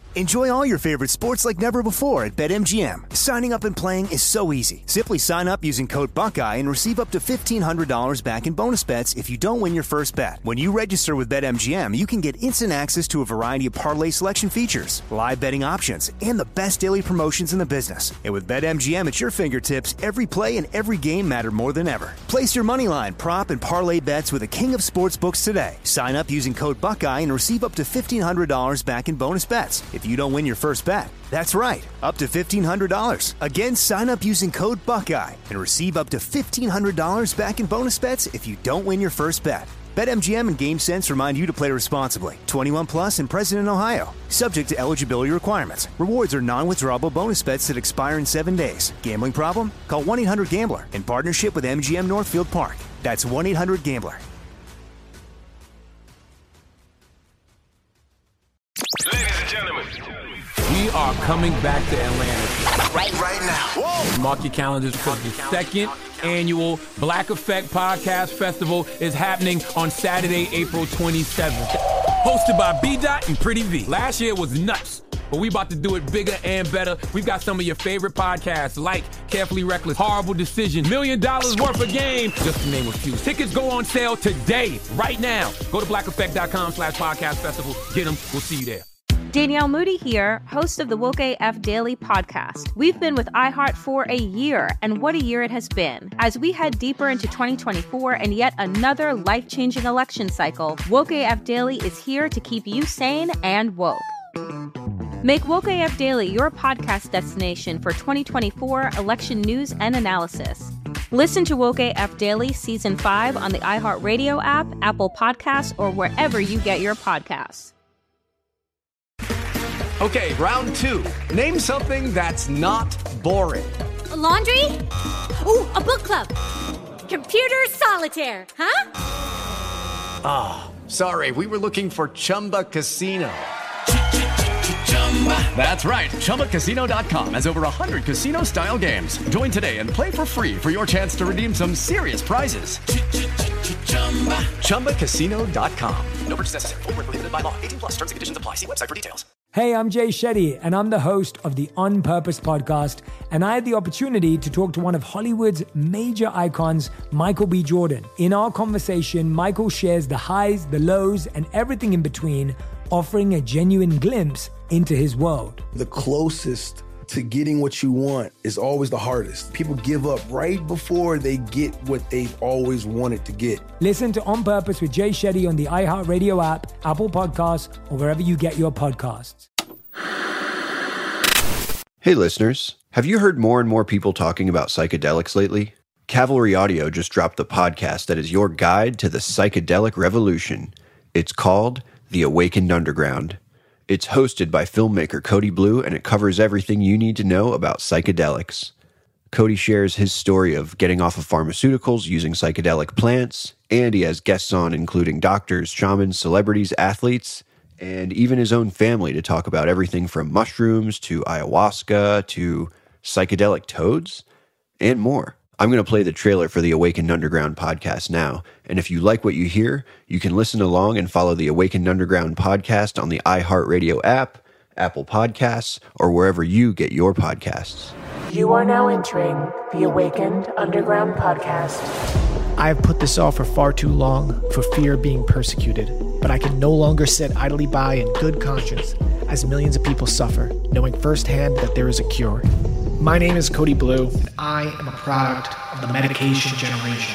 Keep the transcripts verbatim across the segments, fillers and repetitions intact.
Enjoy all your favorite sports like never before at BetMGM. Signing up and playing is so easy. Simply sign up using code Buckeye and receive up to fifteen hundred dollars back in bonus bets if you don't win your first bet. When you register with BetMGM, you can get instant access to a variety of parlay selection features, live betting options, and the best daily promotions in the business. And with BetMGM at your fingertips, every play and every game matter more than ever. Place your moneyline, prop, and parlay bets with the king of sportsbooks today. Sign up using code Buckeye and receive up to fifteen hundred dollars back in bonus bets if you don't win your first bet. That's right, up to fifteen hundred dollars. Again, sign up using code Buckeye and receive up to fifteen hundred dollars back in bonus bets if you don't win your first bet. BetMGM and GameSense remind you to play responsibly. twenty-one plus and present in Ohio. Subject to eligibility requirements. Rewards are non-withdrawable bonus bets that expire in seven days. Gambling problem? Call one eight hundred gambler in partnership with M G M Northfield Park. That's one eight hundred gambler. Ladies and gentlemen, we are coming back to Atlanta. Right, right now. Whoa. Mark your calendars because the second annual Black Effect Podcast Festival is happening on Saturday, April twenty-seventh. Hosted by B-Dot and Pretty V. Last year was nuts, but we about to do it bigger and better. We've got some of your favorite podcasts like Carefully Reckless, Horrible Decision, Million Dollars Worth of Game, just to name a few. Tickets go on sale today, right now. Go to black effect dot com slash podcast festival. Get them. We'll see you there. Danielle Moody here, host of the Woke A F Daily podcast. We've been with iHeart for a year, and what a year it has been. As we head deeper into twenty twenty-four and yet another life-changing election cycle, Woke A F Daily is here to keep you sane and woke. Make Woke A F Daily your podcast destination for twenty twenty-four election news and analysis. Listen to Woke A F Daily Season five on the iHeartRadio app, Apple Podcasts, or wherever you get your podcasts. Okay, round two. Name something that's not boring. A laundry? Ooh, a book club. Computer solitaire, huh? Ah, oh, sorry, we were looking for Chumba Casino. That's right, Chumba Casino dot com has over one hundred casino-style games. Join today and play for free for your chance to redeem some serious prizes. Chumba Casino dot com. No purchase necessary. Void where prohibited by law. eighteen plus. Terms and conditions apply. See website for details. Hey, I'm Jay Shetty, and I'm the host of the On Purpose podcast, and I had the opportunity to talk to one of Hollywood's major icons, Michael B. Jordan. In our conversation, Michael shares the highs, the lows, and everything in between, offering a genuine glimpse into his world. The closest to getting what you want is always the hardest. People give up right before they get what they've always wanted to get. Listen to On Purpose with Jay Shetty on the iHeartRadio app, Apple Podcasts, or wherever you get your podcasts. Hey listeners, have you heard more and more people talking about psychedelics lately? Cavalry Audio just dropped the podcast that is your guide to the psychedelic revolution. It's called The Awakened Underground. It's hosted by filmmaker Cody Blue, and it covers everything you need to know about psychedelics. Cody shares his story of getting off of pharmaceuticals using psychedelic plants, and he has guests on including doctors, shamans, celebrities, athletes, and even his own family to talk about everything from mushrooms to ayahuasca to psychedelic toads and more. I'm going to play the trailer for the Awakened Underground podcast now, and if you like what you hear, you can listen along and follow the Awakened Underground podcast on the iHeartRadio app, Apple Podcasts, or wherever you get your podcasts. You are now entering the Awakened Underground podcast. I have put this off for far too long for fear of being persecuted, but I can no longer sit idly by in good conscience as millions of people suffer, knowing firsthand that there is a cure. My name is Cody Blue, and I am a product of the medication generation.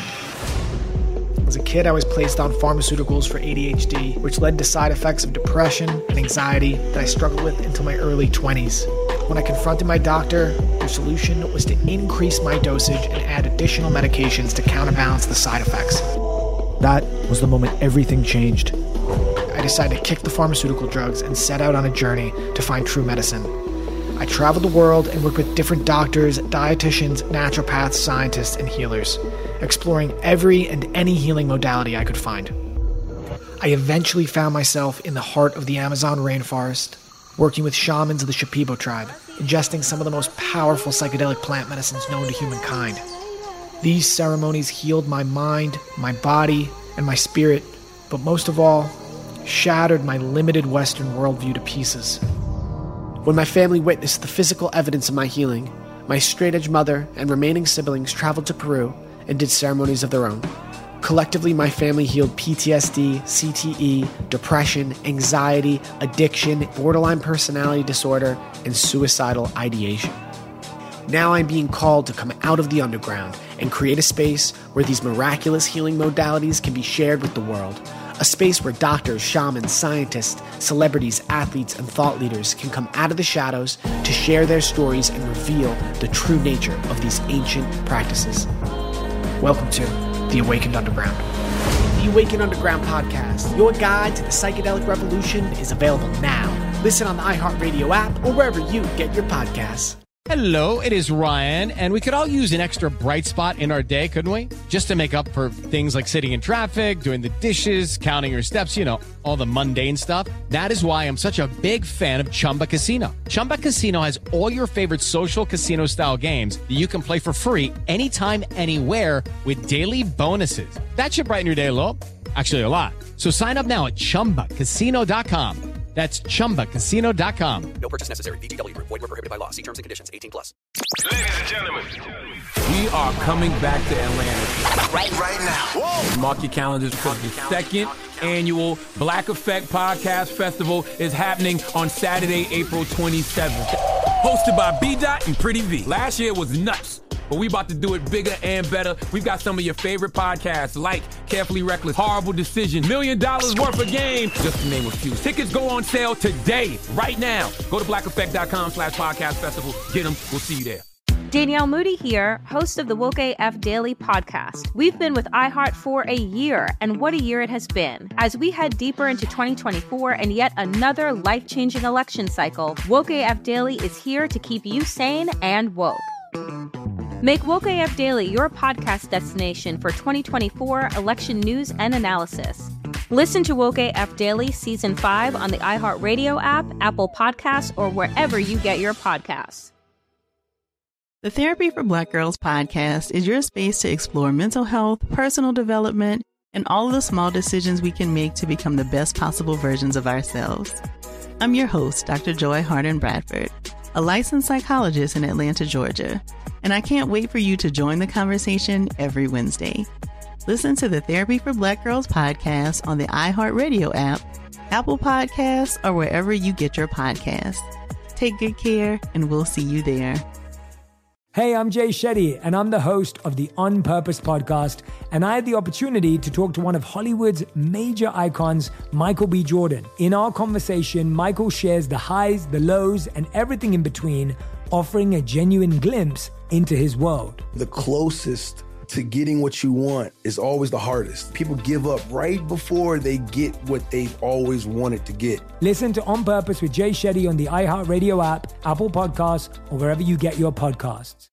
As a kid, I was placed on pharmaceuticals for A D H D, which led to side effects of depression and anxiety that I struggled with until my early twenties. When I confronted my doctor, their solution was to increase my dosage and add additional medications to counterbalance the side effects. That was the moment everything changed. I decided to kick the pharmaceutical drugs and set out on a journey to find true medicine. I traveled the world and worked with different doctors, dietitians, naturopaths, scientists, and healers, exploring every and any healing modality I could find. I eventually found myself in the heart of the Amazon rainforest, working with shamans of the Shipibo tribe, ingesting some of the most powerful psychedelic plant medicines known to humankind. These ceremonies healed my mind, my body, and my spirit, but most of all, shattered my limited Western worldview to pieces. When my family witnessed the physical evidence of my healing, my straight-edge mother and remaining siblings traveled to Peru and did ceremonies of their own. Collectively, my family healed P T S D, C T E, depression, anxiety, addiction, borderline personality disorder, and suicidal ideation. Now I'm being called to come out of the underground and create a space where these miraculous healing modalities can be shared with the world. A space where doctors, shamans, scientists, celebrities, athletes, and thought leaders can come out of the shadows to share their stories and reveal the true nature of these ancient practices. Welcome to The Awakened Underground. The Awakened Underground podcast, your guide to the psychedelic revolution, is available now. Listen on the iHeartRadio app or wherever you get your podcasts. Hello, it is Ryan, and we could all use an extra bright spot in our day, couldn't we? Just to make up for things like sitting in traffic, doing the dishes, counting your steps, you know, all the mundane stuff. That is why I'm such a big fan of Chumba Casino. Chumba Casino has all your favorite social casino-style games that you can play for free anytime, anywhere with daily bonuses. That should brighten your day a little. Actually, a lot. So sign up now at chumba casino dot com. That's chumba casino dot com. No purchase necessary. V G W Group. Void where prohibited by law. See terms and conditions. eighteen plus. Ladies and gentlemen, we are coming back to Atlanta right, right now. Whoa. Mark your calendars because the second annual Black Effect Podcast Festival is happening on Saturday, April twenty-seventh. Hosted by B Dot and Pretty V. Last year was nuts, but we about to do it bigger and better. We've got some of your favorite podcasts like Carefully Reckless, Horrible Decision, Million Dollars Worth of Game, just to name a few. Tickets go on sale today, right now. Go to black effect dot com slash podcast festival. Get them. We'll see you there. Danielle Moody here, host of the Woke A F Daily podcast. We've been with iHeart for a year, and what a year it has been. As we head deeper into twenty twenty-four and yet another life-changing election cycle, Woke A F Daily is here to keep you sane and woke. Make Woke A F Daily your podcast destination for twenty twenty-four election news and analysis. Listen to Woke A F Daily Season five on the iHeartRadio app, Apple Podcasts, or wherever you get your podcasts. The Therapy for Black Girls podcast is your space to explore mental health, personal development, and all of the small decisions we can make to become the best possible versions of ourselves. I'm your host, Doctor Joy Harden Bradford, a licensed psychologist in Atlanta, Georgia, and I can't wait for you to join the conversation every Wednesday. Listen to the Therapy for Black Girls podcast on the iHeartRadio app, Apple Podcasts, or wherever you get your podcasts. Take good care, and we'll see you there. Hey, I'm Jay Shetty, and I'm the host of the On Purpose podcast, and I had the opportunity to talk to one of Hollywood's major icons, Michael B. Jordan. In our conversation, Michael shares the highs, the lows, and everything in between, offering a genuine glimpse into his world. The closest to getting what you want is always the hardest. People give up right before they get what they've always wanted to get. Listen to On Purpose with Jay Shetty on the iHeartRadio app, Apple Podcasts, or wherever you get your podcasts.